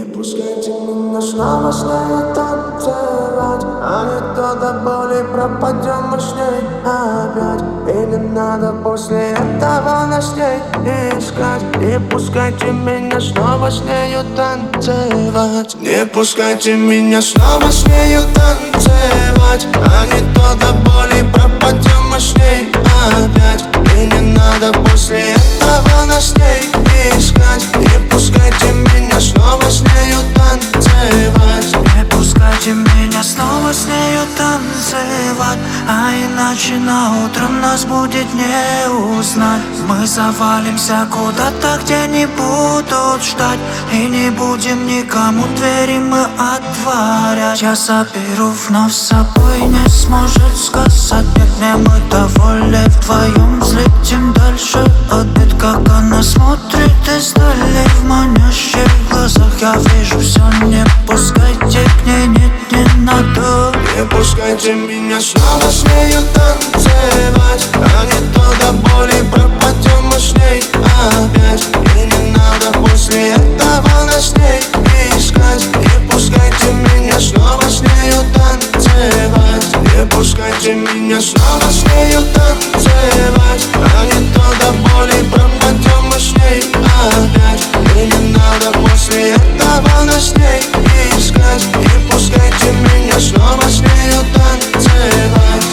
пускайте меня снова с нею танцевать, а не то до боли пропадем мы с ней опять. И не надо после этого нас ней искать. Не пускайте меня снова с нею танцевать. Не пускайте меня снова с нею танцевать, а не то до боли пропадем мы с ней опять. И не надо после этого нас ней искать. Не пускайте меня снова с нею танцевать. Не пускайте меня снова с нею танцевать, а иначе на утро нас будет не узнать. Мы завалимся куда-то, где не будут ждать, и не будем никому двери мы отворять. Я заберу вновь с собой, не сможет сказать нет. Мне мы довольны вдвоем, взлетим дальше. Обед, как она смотрит издали, в манящих глазах я вижу все. Не пускайте к ней, нет, не надо. Не пускайте меня снова с нею танцевать, а не то до боли пропадем мы с ней опять. И не надо после этого нас ней искать. Не пускайте меня снова с нею танцевать. Не пускайте меня снова с нею танцевать, а не то до боли пропадем мы с ней опять. И не надо после этого нас ней искать. Не пускайте меня снова с нею танцевать.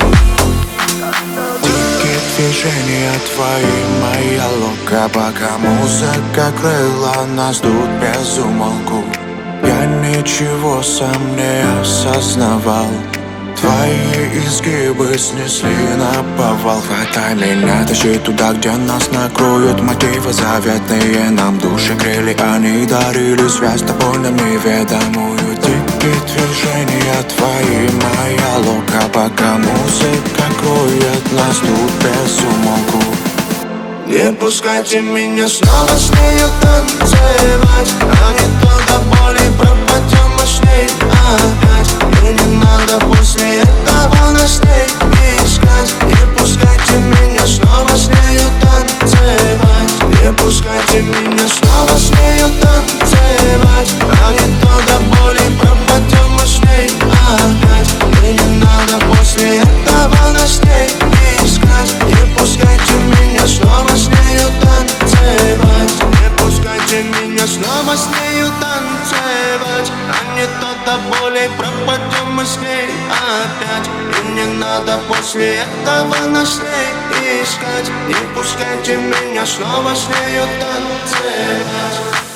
Дикие движения твои, моя лока, пока музыка крыла нас тут без умолку. Я ничего сам не осознавал. Твои изгибы снесли наповал. Хватай меня, тащи туда, где нас накроют мотивы заветные. Нам души грели, они дарили связь с тобой нам неведомую. Дикие движения твои, моя лока, пока музыка кроет нас тут без умолку. Не пускайте меня снова с нею танцевать, а не то до боли пропадем мы с ней опять. И не надо после этого нас ней искать. Не пускайте меня снова с нею танцевать. Не пускайте меня снова с нею танцевать, а не то до боли пропадем мы с ней опять. И не надо после этого нас ней искать. Не пускайте меня снова с нею танцевать. Не пускайте меня снова с нею танцевать, а не то до боли пропадем мы с ней опять. И не надо после этого нас ней искать. Не пускайте меня снова с нею танцевать.